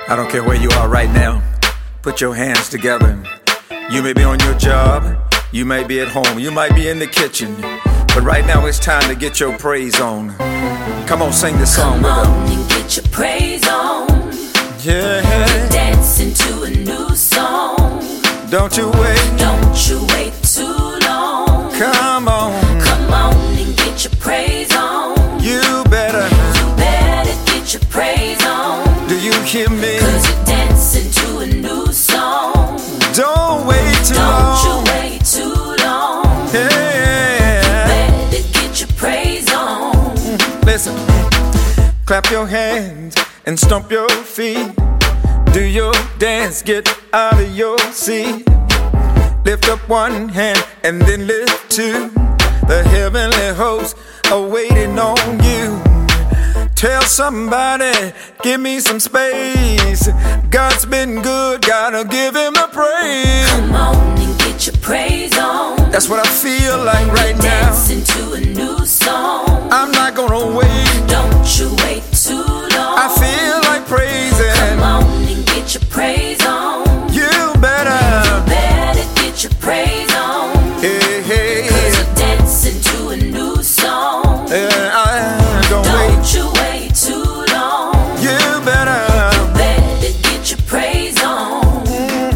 I don't care where you are right now. Put your hands together. You may be on your job, you may be at home, you might be in the kitchen, but right now it's time to get your praise on. Come on, sing this song with us. Come on and get your praise on. Yeah. We're dancing to a new song. Don't you wait. Don't you wait too long. Come on. Come on and get your praise on. You better get your praise on. Do you hear me? 'Cause you're dancing to a new song. Don't wait too long. Don't you wait too long. Yeah. Better get your praise on. Listen, clap your hands and stomp your feet. Do your dance, get out of your seat. Lift up one hand and then lift two. The heavenly hosts are waiting on you. Tell somebody, give me some space. God's been good, gotta give him the praise. Come on and get your praise on. That's what I feel like right now. Dancing to a new song. I'm not gonna wait. Don't you wait too long. I feel like praising. Come on and get your praise on. You better get your praise on. Hey, hey. 'Cause you're dancing to a new song. Yeah, I don't wait. Don't you wait too long. You better get your praise on.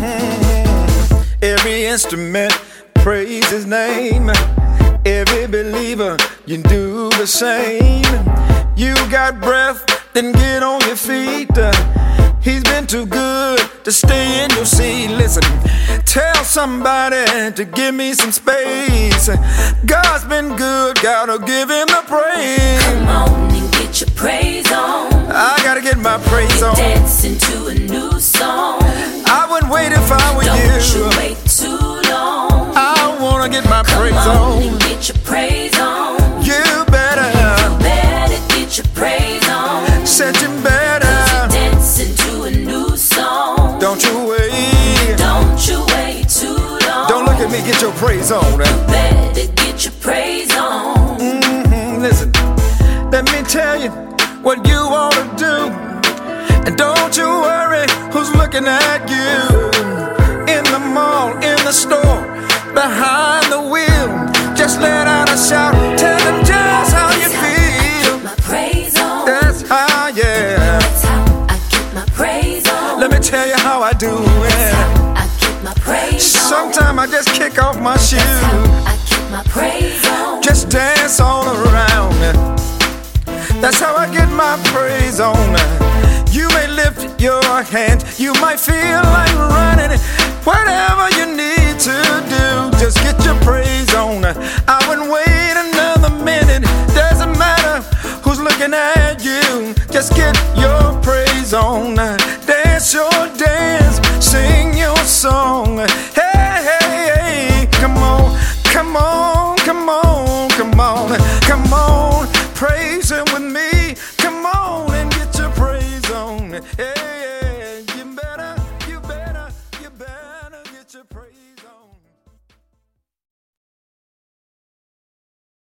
Every instrument praise his name. Every believer, you do the same. You got breath, then get on your feet. He's been too good to stay in your seat. Listen, tell somebody to give me some space. God's been good, gotta give him the praise. Come on and get your praise on. I gotta get my praise on. Dancing to a new song. I wouldn't wait if I were you. Don't you wait too long. I wanna get my praise Come on on. and get your praise on. You better Get your praise on. said you better. Dancing to a new song. Don't you wait. Don't you wait too long. Don't look at me, get your praise on. Better get your praise on. Listen, let me tell you what you ought to do. And don't you worry who's looking at you. In the mall, in the store, behind the wheel, just let out a shout. Tell them just how you feel. My praise on. That's how, yeah. That's how I get my praise on. Let me tell you how I do it. I get my praise on. Sometimes I just kick off my That's shoes. how I get my praise on. Just dance all around. That's how I get my praise on. You may lift your hand, you might feel like running. Whatever you need to do, just get your praise on. I wouldn't wait another minute. Doesn't matter who's looking at you. Just get your praise on. Dance your dance, sing your song. Hey, hey, hey, come on, come on, come on, come on, come on. Praise him with me. Come on and get your praise on. Hey.